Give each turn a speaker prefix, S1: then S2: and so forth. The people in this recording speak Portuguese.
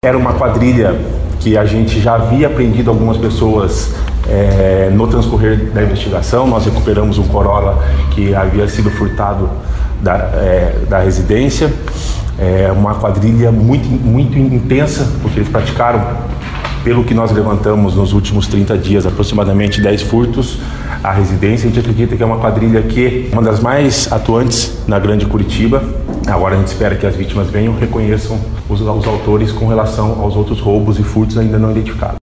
S1: Era uma quadrilha que a gente já havia prendido algumas pessoas no transcorrer da investigação. Nós recuperamos um Corolla que havia sido furtado da residência. Uma quadrilha muito intensa, porque eles praticaram, pelo que nós levantamos nos últimos 30 dias, aproximadamente 10 furtos à residência. A gente acredita que é uma quadrilha que é uma das mais atuantes na Grande Curitiba. Agora a gente espera que as vítimas venham, reconheçam os autores com relação aos outros roubos e furtos ainda não identificados.